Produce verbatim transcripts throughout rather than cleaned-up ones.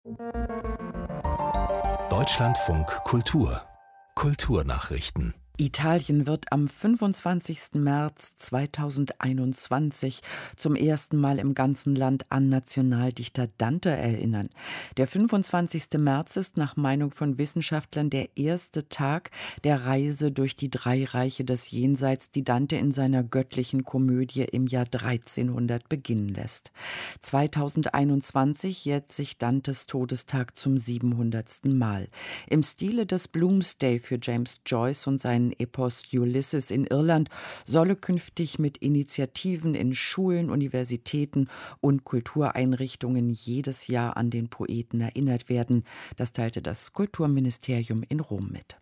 Deutschlandfunk Kultur Kulturnachrichten. Italien wird am fünfundzwanzigsten März zweitausendeinundzwanzig zum ersten Mal im ganzen Land an Nationaldichter Dante erinnern. Der fünfundzwanzigste März ist nach Meinung von Wissenschaftlern der erste Tag der Reise durch die drei Reiche des Jenseits, die Dante in seiner göttlichen Komödie im Jahr dreizehnhundert beginnen lässt. zweitausendeinundzwanzig jährt sich Dantes Todestag zum siebenhundertsten Mal. Im Stile des Bloomsday für James Joyce und seinen Epos Ulysses in Irland solle künftig mit Initiativen in Schulen, Universitäten und Kultureinrichtungen jedes Jahr an den Poeten erinnert werden. Das teilte das Kulturministerium in Rom mit.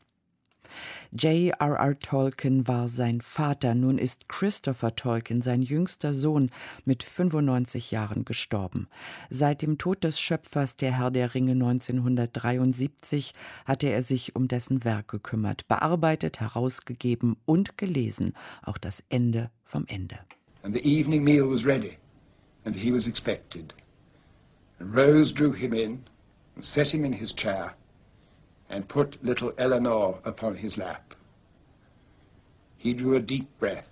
J R R. Tolkien war sein Vater. Nun ist Christopher Tolkien, sein jüngster Sohn, mit fünfundneunzig Jahren gestorben. Seit dem Tod des Schöpfers der Herr der Ringe neunzehnhundertdreiundsiebzig hatte er sich um dessen Werk gekümmert, bearbeitet, herausgegeben und gelesen. Auch das Ende vom Ende. And the evening meal was ready, and he was expected. And Rose drew him in and set him in his chair and put little Eleanor upon his lap. He drew a deep breath.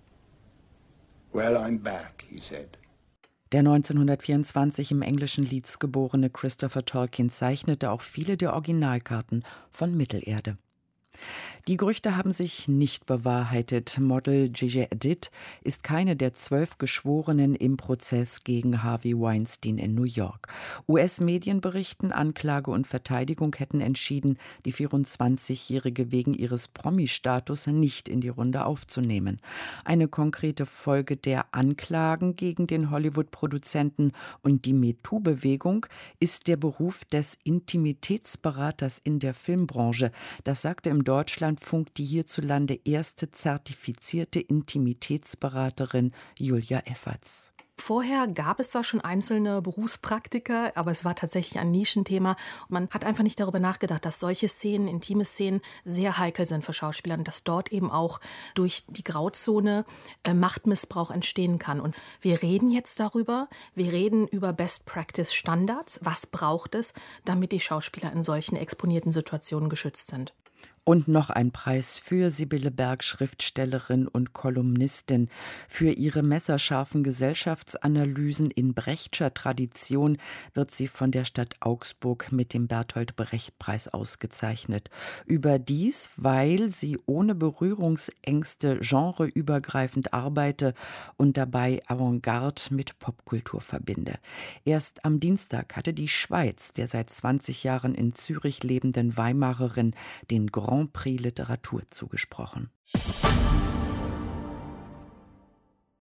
"Well, I'm back," he said. Der neunzehnhundertvierundzwanzig im englischen Leeds geborene Christopher Tolkien zeichnete auch viele der Originalkarten von Mittelerde. Die Gerüchte haben sich nicht bewahrheitet. Model Gigi Hadid ist keine der zwölf Geschworenen im Prozess gegen Harvey Weinstein in New York. U S-Medien berichten, Anklage und Verteidigung hätten entschieden, die vierundzwanzigjährige wegen ihres Promi-Status nicht in die Runde aufzunehmen. Eine konkrete Folge der Anklagen gegen den Hollywood-Produzenten und die MeToo-Bewegung ist der Beruf des Intimitätsberaters in der Filmbranche. Das sagte im Deutschlandfunk die hierzulande erste zertifizierte Intimitätsberaterin Julia Efferts. Vorher gab es da schon einzelne Berufspraktiker, aber es war tatsächlich ein Nischenthema. Man hat einfach nicht darüber nachgedacht, dass solche Szenen, intime Szenen, sehr heikel sind für Schauspieler und dass dort eben auch durch die Grauzone äh, Machtmissbrauch entstehen kann. Und wir reden jetzt darüber, wir reden über Best-Practice-Standards. Was braucht es, damit die Schauspieler in solchen exponierten Situationen geschützt sind? Und noch ein Preis für Sibylle Berg, Schriftstellerin und Kolumnistin. Für ihre messerscharfen Gesellschaftsanalysen in Brechtscher Tradition wird sie von der Stadt Augsburg mit dem Bertolt-Brecht-Preis ausgezeichnet. Überdies, weil sie ohne Berührungsängste genreübergreifend arbeite und dabei Avantgarde mit Popkultur verbinde. Erst am Dienstag hatte die Schweiz der seit zwanzig Jahren in Zürich lebenden Weimarerin den Grand Prix Literatur zugesprochen.